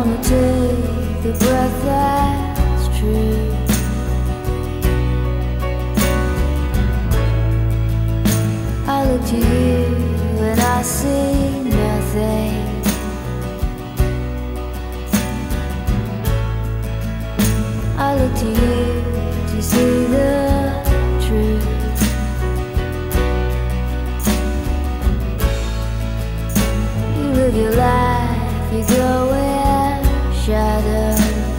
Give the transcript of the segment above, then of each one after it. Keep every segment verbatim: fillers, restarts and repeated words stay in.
come and take the breath that's true. I look to you and I see nothing. I look to you to see the truth. You live your life, you go in shadow.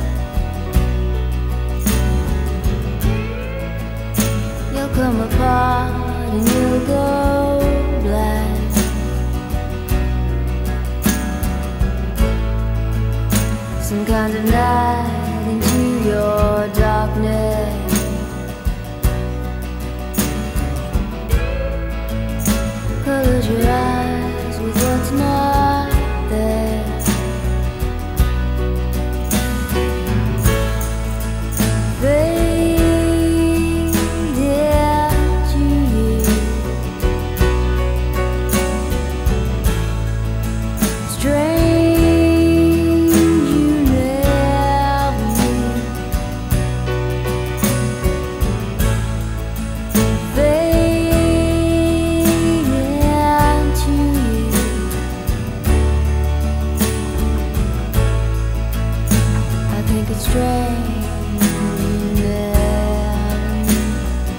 You'll come apart and you'll go black. Some kind of night into your darkness. Close your eyes with what's not there. Fade into you. Strange you never meet. Fade into you. I think it's strange you never meet.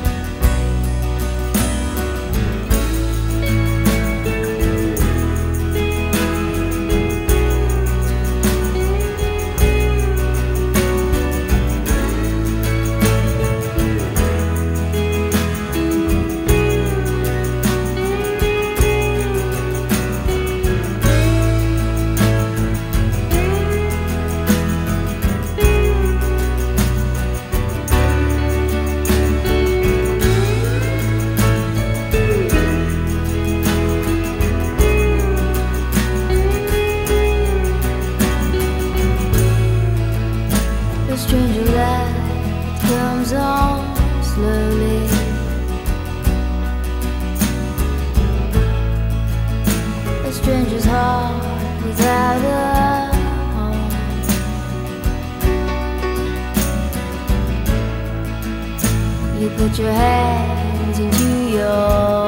The stranger light comes on slowly. A stranger's heart without a home. You put your hands into your